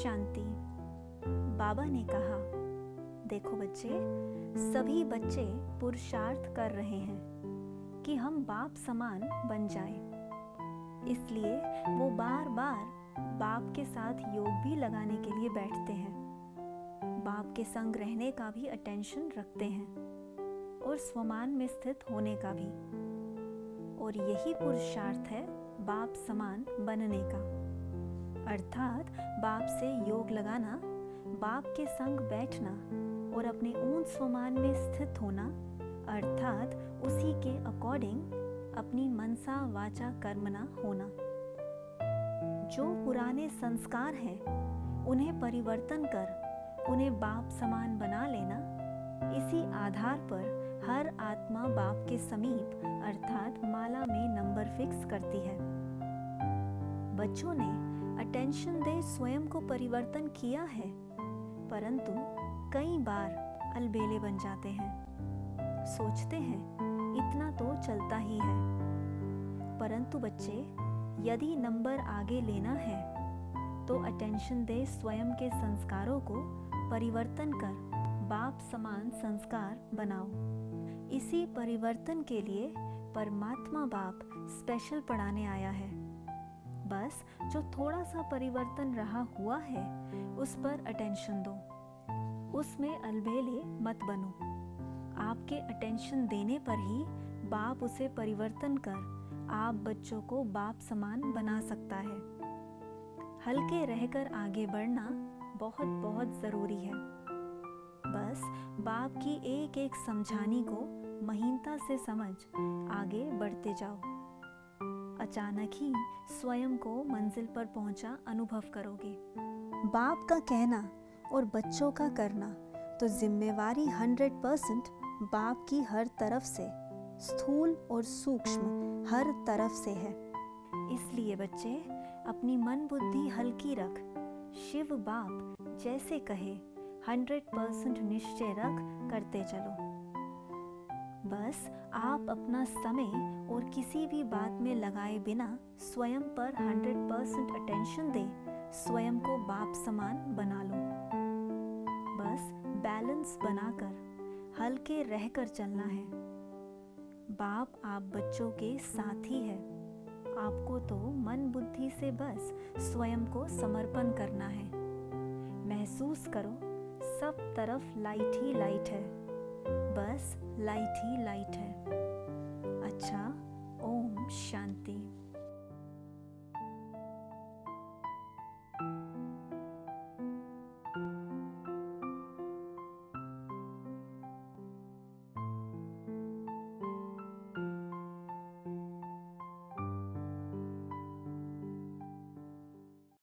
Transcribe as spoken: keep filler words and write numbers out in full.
शांति। बाबा ने कहा, देखो बच्चे, सभी बच्चे पुरुषार्थ कर रहे हैं कि हम बाप समान बन जाएं। इसलिए वो बार बार बाप के साथ योग भी लगाने के लिए बैठते हैं, बाप के संग रहने का भी अटेंशन रखते हैं और स्वमान में स्थित होने का भी। और यही पुरुषार्थ है बाप समान बनने का, अर्थात बाप से योग लगाना, बाप के संग बैठना और अपने ऊंच स्वमान में स्थित होना, अर्थात उसी के अकॉर्डिंग अपनी मनसा वाचा कर्मना होना। जो पुराने संस्कार हैं उन्हें परिवर्तन कर उन्हें बाप समान बना लेना, इसी आधार पर हर आत्मा बाप के समीप अर्थात माला में नंबर फिक्स करती है। बच्चों ने अटेंशन दे स्वयं को परिवर्तन किया है, परंतु कई बार अलबेले बन जाते हैं। सोचते हैं इतना तो चलता ही है, परंतु बच्चे, यदि नंबर आगे लेना है तो अटेंशन दे स्वयं के संस्कारों को परिवर्तन कर बाप समान संस्कार बनाओ। इसी परिवर्तन के लिए परमात्मा बाप स्पेशल पढ़ाने आया है। बस जो थोड़ा सा परिवर्तन रहा हुआ है उस पर अटेंशन दो, उसमें अलबेले मत बनो। आपके अटेंशन देने पर ही बाप उसे परिवर्तन कर आप बच्चों को बाप समान बना सकता है। हल्के रहकर आगे बढ़ना बहुत बहुत ज़रूरी है। बस बाप की एक एक समझानी को महीनता से समझ आगे बढ़ते जाओ। अचानक ही स्वयं को मंजिल पर पहुंचा अनुभव करोगे। बाप का कहना और बच्चों का करना तो जिम्मेवारी हंड्रेड परसेंट बाप की हर तरफ से, स्थूल और सूक्ष्म हर तरफ से है। इसलिए बच्चे, अपनी मन बुद्धि हल्की रख, शिव बाप जैसे कहे हंड्रेड परसेंट निश्चय रख करते चलो। बस आप अपना समय और किसी भी बात में लगाए बिना स्वयं पर हंड्रेड परसेंट अटेंशन दे स्वयं को बाप समान बना लो। बस बैलेंस बनाकर हल्के रहकर चलना है। बाप आप बच्चों के साथ ही है। आपको तो मन बुद्धि से बस स्वयं को समर्पण करना है। महसूस करो सब तरफ लाइट ही लाइट है, बस लाइट ही लाइट है। अच्छा, ओम शांति।